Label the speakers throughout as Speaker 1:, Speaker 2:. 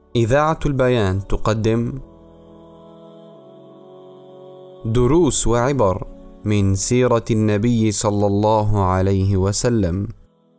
Speaker 1: إذاعة البيان تقدم دروس وعبر من سيرة النبي صلى الله عليه وسلم.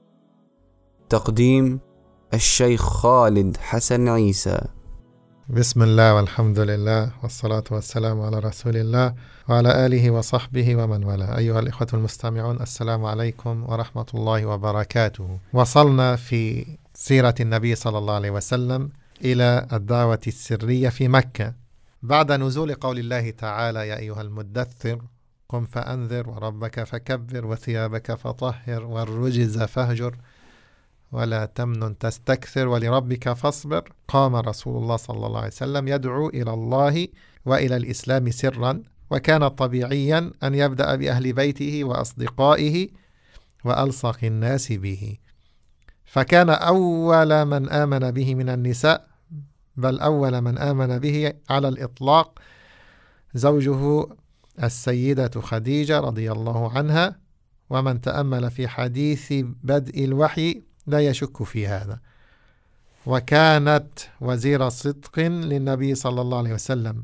Speaker 1: تقديم الشيخ خالد حسن عيسى.
Speaker 2: بسم الله والحمد لله والصلاة والسلام على رسول الله وعلى آله وصحبه ومن والاه. أيها الإخوة المستمعون، السلام عليكم ورحمة الله وبركاته. وصلنا في سيرة النبي صلى الله عليه وسلم إلى الدعوة السرية في مكة بعد نزول قول الله تعالى: يا أيها المدثر قم فأنذر وربك فكبر وثيابك فطهر والرجز فاهجر ولا تمنن تستكثر ولربك فاصبر. قام رسول الله صلى الله عليه وسلم يدعو إلى الله وإلى الإسلام سرا، وكان طبيعيا أن يبدأ بأهل بيته وأصدقائه وألصق الناس به، فكان أول من آمن به من النساء، بل أول من آمن به على الإطلاق زوجه السيدة خديجة رضي الله عنها، ومن تأمل في حديث بدء الوحي لا يشك في هذا. وكانت وزير صدق للنبي صلى الله عليه وسلم،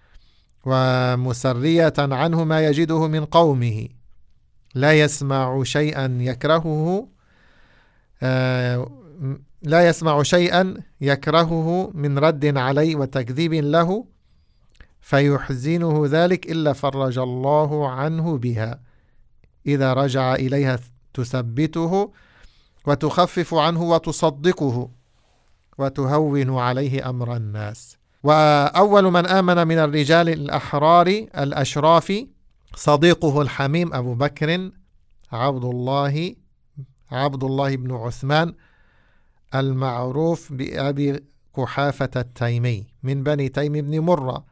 Speaker 2: ومسرية عنه ما يجده من قومه، لا يسمع شيئا يكرهه من رد عليه وتكذيب له فيحزنه ذلك إلا فرج الله عنه بها، إذا رجع إليها تثبته وتخفف عنه وتصدقه وتهون عليه أمر الناس. وأول من آمن من الرجال الأحرار الأشراف صديقه الحميم أبو بكر عبد الله بن عثمان المعروف بأبي قحافة التيمي من بني تيم بن مرة،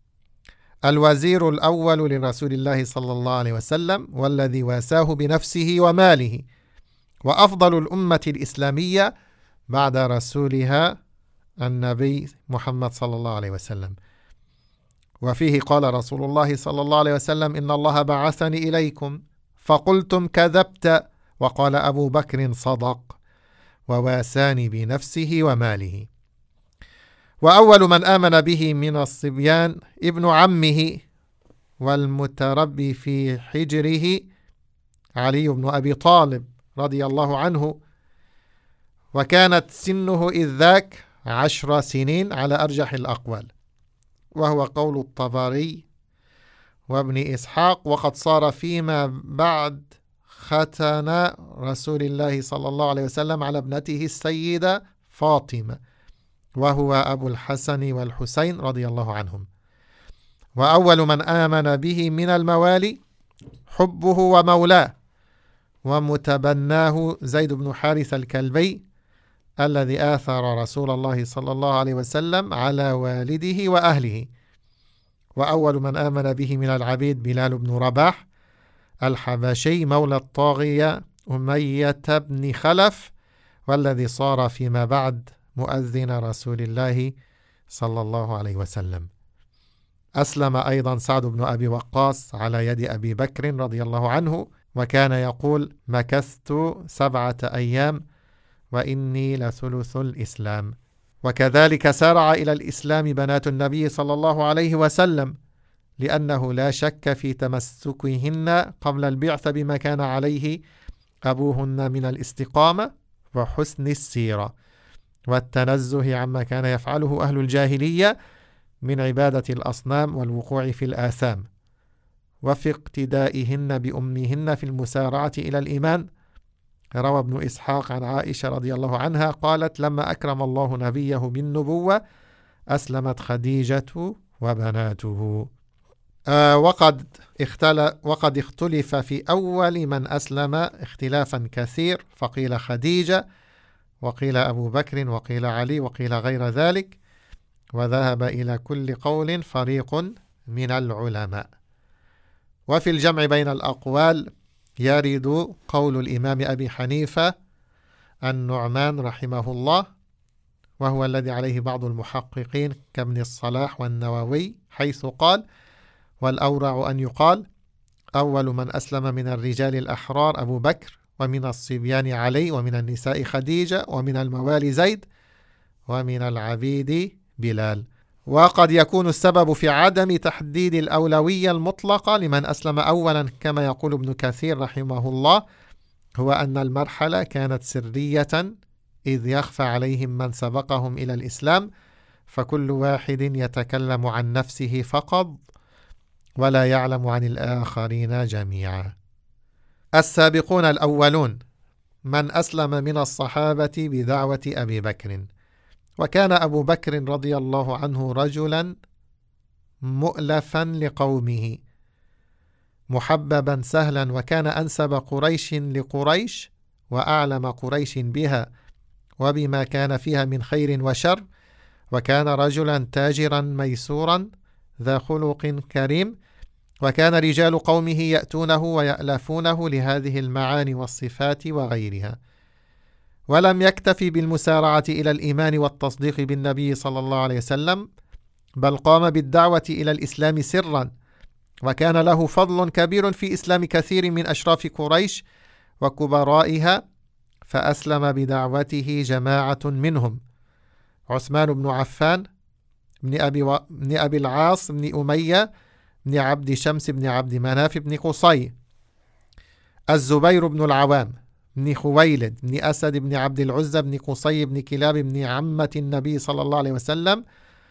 Speaker 2: الوزير الأول لرسول الله صلى الله عليه وسلم، والذي واساه بنفسه وماله، وأفضل الأمة الإسلامية بعد رسولها النبي محمد صلى الله عليه وسلم. وفيه قال رسول الله صلى الله عليه وسلم: إن الله بعثني إليكم فقلتم كذبت، وقال أبو بكر صدق، وواساني بنفسه وماله. وأول من آمن به من الصبيان ابن عمه والمتربي في حجره علي بن أبي طالب رضي الله عنه، وكانت سنه إذ ذاك 10 سنين على أرجح الأقوال، وهو قول الطبري وابن إسحاق. وقد صار فيما بعد ختن رسول الله صلى الله عليه وسلم على ابنته السيدة فاطمة، وهو أبو الحسن والحسين رضي الله عنهم. وأول من آمن به من الموالي حبه ومولاه ومتبناه زيد بن حارث الكلبي، الذي آثر رسول الله صلى الله عليه وسلم على والده وأهله. وأول من آمن به من العبيد بلال بن رباح الحبشي مولى الطاغية أمية بن خلف، والذي صار فيما بعد مؤذن رسول الله صلى الله عليه وسلم. أسلم أيضا سعد بن أبي وقاص على يد أبي بكر رضي الله عنه، وكان يقول: مكثت 7 أيام وإني لثلث الإسلام. وكذلك سارع إلى الإسلام بنات النبي صلى الله عليه وسلم، لأنه لا شك في تمسكهن قبل البعثة بما كان عليه أبوهن من الاستقامة وحسن السيرة والتنزه عما كان يفعله أهل الجاهلية من عبادة الأصنام والوقوع في الآثام، وفي اقتدائهن بأمهن في المسارعة إلى الإيمان. روى ابن إسحاق عن عائشة رضي الله عنها قالت: لما أكرم الله نبيه بالنبوة أسلمت خديجة وبناته. وقد اختلف في أول من أسلم اختلافا كثير، فقيل خديجة، وقيل أبو بكر، وقيل علي، وقيل غير ذلك، وذهب إلى كل قول فريق من العلماء. وفي الجمع بين الأقوال يرد قول الإمام أبي حنيفة النعمان رحمه الله، وهو الذي عليه بعض المحققين كابن الصلاح والنووي، حيث قال: والأورع أن يقال أول من أسلم من الرجال الأحرار أبو بكر، ومن الصبيان علي، ومن النساء خديجة، ومن الموالي زيد، ومن العبيد بلال. وقد يكون السبب في عدم تحديد الأولوية المطلقة لمن أسلم أولا كما يقول ابن كثير رحمه الله هو أن المرحلة كانت سرية إذ يخفى عليهم من سبقهم إلى الإسلام، فكل واحد يتكلم عن نفسه فقط ولا يعلم عن الآخرين جميعا. السابقون الأولون من أسلم من الصحابة بدعوة أبي بكر. وكان أبو بكر رضي الله عنه رجلا مؤلفا لقومه محببا سهلا، وكان أنسب قريش لقريش وأعلم قريش بها وبما كان فيها من خير وشر، وكان رجلا تاجرا ميسورا ذا خلق كريم، وكان رجال قومه يأتونه ويألفونه لهذه المعاني والصفات وغيرها. ولم يكتفي بالمسارعة إلى الإيمان والتصديق بالنبي صلى الله عليه وسلم، بل قام بالدعوة إلى الإسلام سرا، وكان له فضل كبير في إسلام كثير من أشراف قريش وكبرائها، فأسلم بدعوته جماعة منهم: عثمان بن عفان بن أبي العاص بن أمية بن عبد شمس بن عبد مناف بن قصي، الزبير بن العوام بن خويلد بن أسد بن عبد العزى بن قصي بن كلاب بن عمة النبي صلى الله عليه وسلم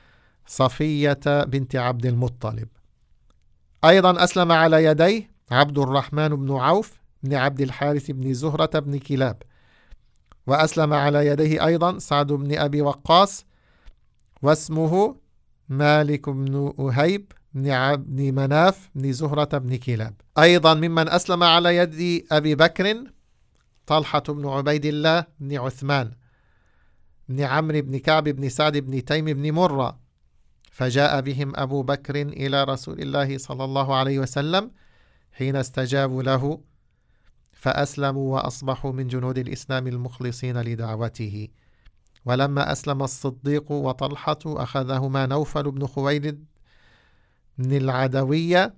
Speaker 2: صفية بنت عبد المطلب. أيضا أسلم على يديه عبد الرحمن بن عوف بن عبد الحارث بن زهرة بن كلاب، وأسلم على يديه أيضا سعد بن أبي وقاص، واسمه مالك بن أهيب بن مناف بن زهرة بن كلاب. أيضا ممن أسلم على يد أبي بكر طلحة بن عبيد الله بن عثمان بن عمرو بن كعب بن سعد بن تيم بن مرة، فجاء بهم أبو بكر إلى رسول الله صلى الله عليه وسلم حين استجابوا له فأسلموا وأصبحوا من جنود الإسلام المخلصين لدعوته. ولما أسلم الصديق وطلحة أخذهما نوفل بن خويلد بن العدوية،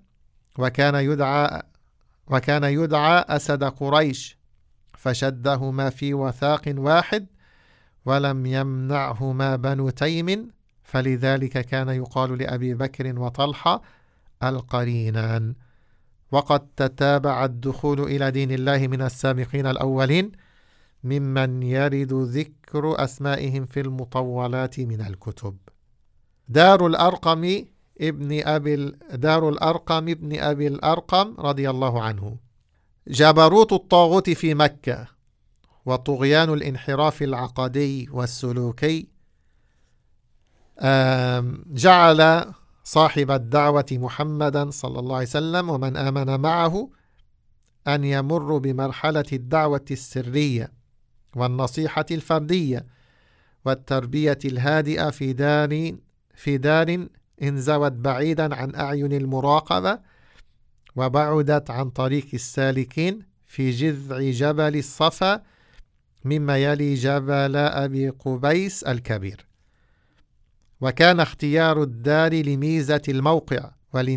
Speaker 2: وكان يدعى أسد قريش، فشدهما في وثاق واحد ولم يمنعهما بنو تيم، فلذلك كان يقال لأبي بكر وطلحة القرينان. وقد تتابع الدخول إلى دين الله من السابقين الأولين ممن يرد ذكر أسمائهم في المطولات من الكتب. دار الأرقم ابن أبي الأرقم رضي الله عنه. جبروت الطاغوت في مكة وطغيان الانحراف العقدي والسلوكي جعل صاحب الدعوة محمدا صلى الله عليه وسلم ومن آمن معه أن يمر بمرحلة الدعوة السرية والنصيحة الفردية والتربية الهادئة في دار انزوت بعيدا عن أعين المراقبة وبعدت عن طريق السالكين في جذع جبل الصفا مما يلي جبل أبي قبيس الكبير. وكان اختيار الدار لميزة الموقع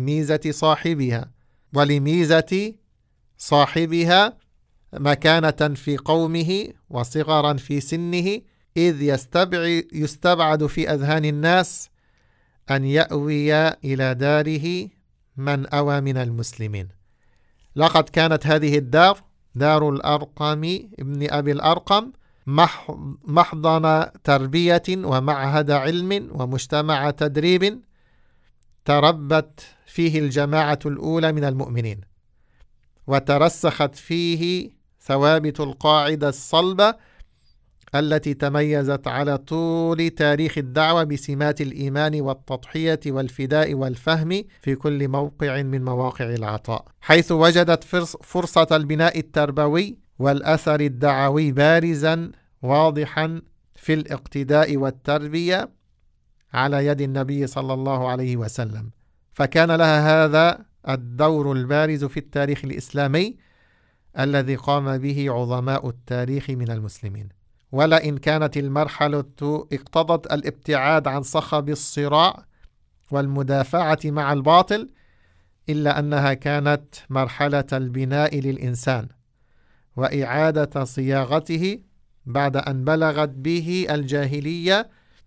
Speaker 2: ولميزة صاحبها مكانة في قومه وصغرا في سنه، إذ يستبعد في أذهان الناس أن يأوي إلى داره من أوى من المسلمين. لقد كانت هذه الدار دار الأرقم ابن أبي الأرقم محضن تربية ومعهد علم ومجتمع تدريب تربت فيه الجماعة الأولى من المؤمنين، وترسخت فيه ثوابت القاعدة الصلبة التي تميزت على طول تاريخ الدعوة بسمات الإيمان والتضحية والفداء والفهم في كل موقع من مواقع العطاء، حيث وجدت فرصة البناء التربوي والأثر الدعوي بارزا واضحا في الاقتداء والتربية على يد النبي صلى الله عليه وسلم، فكان لها هذا الدور البارز في التاريخ الإسلامي الذي قام به عظماء التاريخ من المسلمين. ولئن كانت المرحلة اقتضت الابتعاد عن صخب الصراع والمدافعة مع الباطل، إلا أنها كانت مرحلة البناء للإنسان وإعادة صياغته بعد أن بلغت به الجاهلية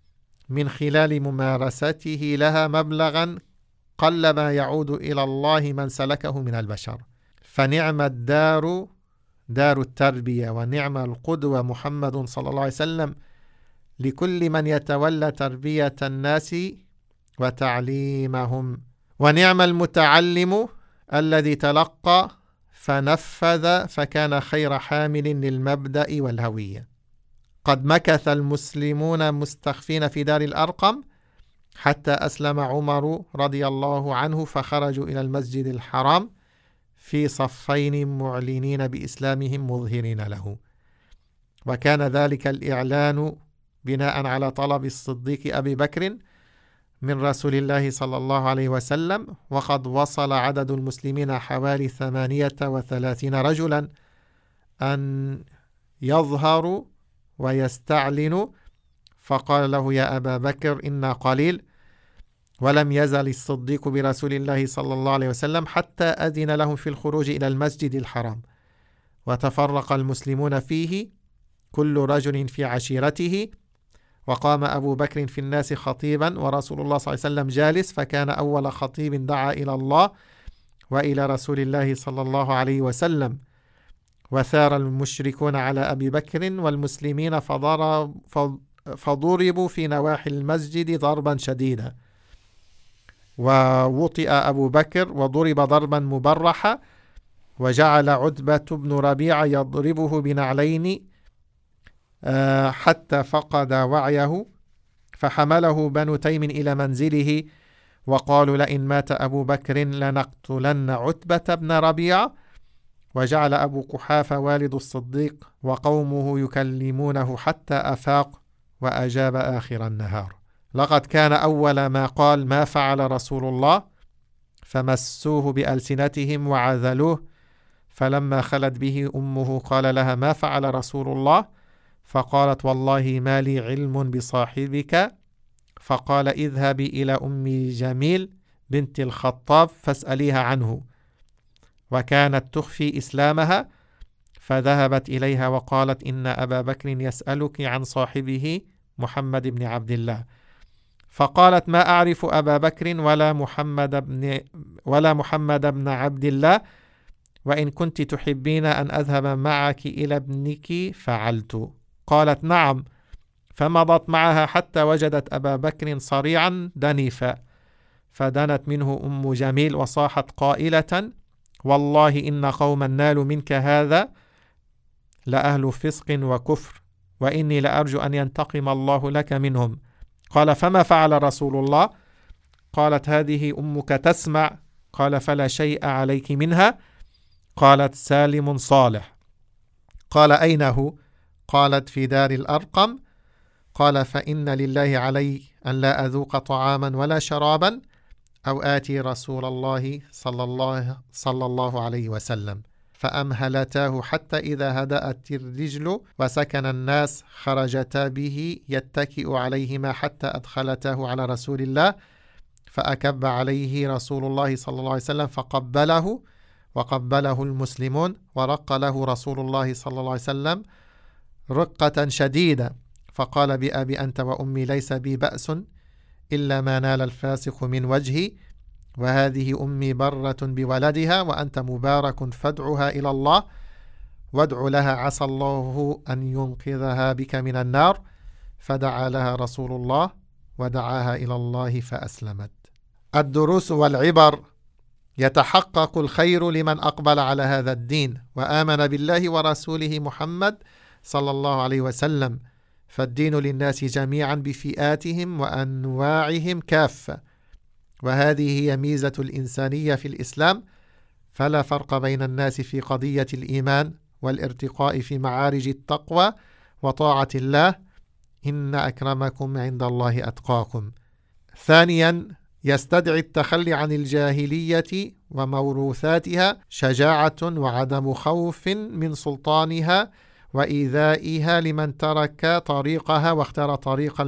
Speaker 2: من خلال ممارسته لها مبلغا قل ما يعود إلى الله من سلكه من البشر. فنعم الدار دار التربية، ونعم القدوة محمد صلى الله عليه وسلم لكل من يتولى تربية الناس وتعليمهم. ونعم المتعلم الذي تلقى فنفذ فكان خير حامل للمبدأ والهوية. قد مكث المسلمون مستخفين في دار الأرقم حتى أسلم عمر رضي الله عنه، فخرجوا إلى المسجد الحرام في صفين معلنين بإسلامهم مظهرين له. وكان ذلك الإعلان بناء على طلب الصديق أبي بكر من رسول الله صلى الله عليه وسلم. وقد وصل عدد المسلمين حوالي 38 رجلا أن يظهروا ويستعلنوا، فقال له: يا أبا بكر إنا قليل. ولم يزل الصديق برسول الله صلى الله عليه وسلم حتى أذن لهم في الخروج إلى المسجد الحرام. وتفرق المسلمون فيه كل رجل في عشيرته. وقام أبو بكر في الناس خطيبا ورسول الله صلى الله عليه وسلم جالس، فكان أول خطيب دعا إلى الله وإلى رسول الله صلى الله عليه وسلم. وثار المشركون على أبي بكر والمسلمين فضربوا في نواحي المسجد ضربا شديدا. ووطئ أبو بكر وضرب ضربا مبرحا، وجعل عتبة بن ربيعة يضربه بنعلين حتى فقد وعيه، فحمله بنو تيم إلى منزله وقالوا: لئن مات أبو بكر لنقتلن عتبة بن ربيعة. وجعل أبو قحافة والد الصديق وقومه يكلمونه حتى أفاق وأجاب آخر النهار: لقد كان أول ما قال: ما فعل رسول الله؟ فمسوه بألسنتهم وعذلوه. فلما خلت به أمه قال لها: ما فعل رسول الله؟ فقالت: والله ما لي علم بصاحبك. فقال: اذهبي إلى أم جميل بنت الخطاب فاسأليها عنه. وكانت تخفي إسلامها، فذهبت إليها وقالت: إن أبا بكر يسألك عن صاحبه محمد بن عبد الله. فقالت: ما أعرف أبا بكر ولا محمد بن عبد الله، وإن كنت تحبين أن أذهب معك إلى ابنك فعلت. قالت: نعم. فمضت معها حتى وجدت أبا بكر صريعا دنيفا، فدنت منه أم جميل وصاحت قائلة: والله إن قوما نالوا منك هذا لأهل فسق وكفر، وإني لأرجو أن ينتقم الله لك منهم. قال: فما فعل رسول الله؟ قالت: هذه أمك تسمع. قال: فلا شيء عليك منها. قالت: سالم صالح. قال: أين هو؟ قالت: في دار الأرقم. قال: فإن لله علي أن لا أذوق طعاما ولا شرابا أو آتي رسول الله صلى الله عليه وسلم. فأمهلتاه حتى إذا هدأت الرجل وسكن الناس خرجتا به يتكئ عليهما حتى أدخلتاه على رسول الله، فأكب عليه رسول الله صلى الله عليه وسلم فقبله، وقبله المسلمون، ورق له رسول الله صلى الله عليه وسلم رقة شديدة، فقال: بأبي أنت وأمي ليس بي بأس إلا ما نال الفاسق من وجهي، وهذه أمي برة بولدها وأنت مبارك، فادعها إلى الله وادع لها عسى الله أن ينقذها بك من النار. فدعا لها رسول الله ودعاها إلى الله فأسلمت. الدروس والعبر: يتحقق الخير لمن أقبل على هذا الدين وآمن بالله ورسوله محمد صلى الله عليه وسلم، فالدين للناس جميعا بفئاتهم وأنواعهم كافة، وهذه هي ميزة الإنسانية في الإسلام، فلا فرق بين الناس في قضية الإيمان والارتقاء في معارج التقوى وطاعة الله، إن أكرمكم عند الله أتقاكم. ثانيا، يستدعي التخلي عن الجاهلية وموروثاتها شجاعة وعدم خوف من سلطانها وإيذائها لمن ترك طريقها واختار طريق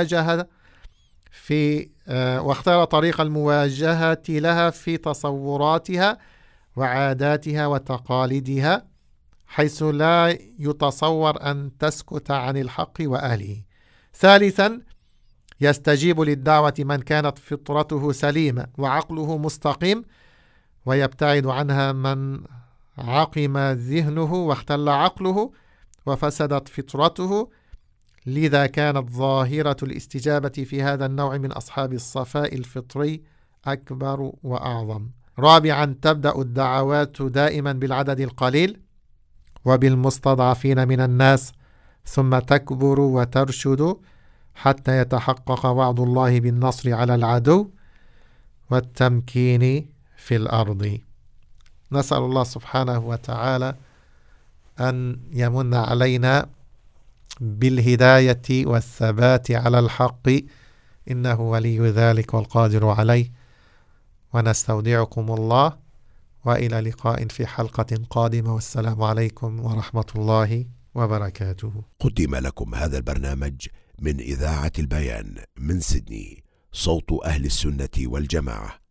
Speaker 2: المواجهة لها في تصوراتها وعاداتها وتقاليدها، حيث لا يتصور أن تسكت عن الحق وأهله. ثالثا، يستجيب للدعوة من كانت فطرته سليمة وعقله مستقيم، ويبتعد عنها من عقم ذهنه واختل عقله وفسدت فطرته. لذا كانت ظاهرة الاستجابة في هذا النوع من أصحاب الصفاء الفطري أكبر وأعظم. رابعا، تبدأ الدعوات دائما بالعدد القليل وبالمستضعفين من الناس، ثم تكبر وترشد حتى يتحقق وعد الله بالنصر على العدو والتمكين في الأرض. نسأل الله سبحانه وتعالى أن يمن علينا بالهداية والثبات على الحق، إنه ولي ذلك والقادر عليه. ونستودعكم الله، وإلى لقاء في حلقة قادمة، والسلام عليكم ورحمة الله وبركاته.
Speaker 3: قدم لكم هذا البرنامج من إذاعة البيان من سيدني، صوت أهل السنة والجماعة.